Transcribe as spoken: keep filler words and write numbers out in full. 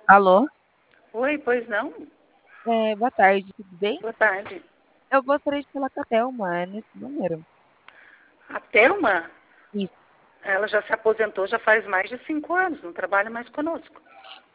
Alô? Oi, pois não? É, boa tarde, tudo bem? Boa tarde. Eu gostaria de falar com a Thelma, é nesse número. A Thelma, Isso. ela já se aposentou já faz mais de cinco anos, não trabalha mais conosco.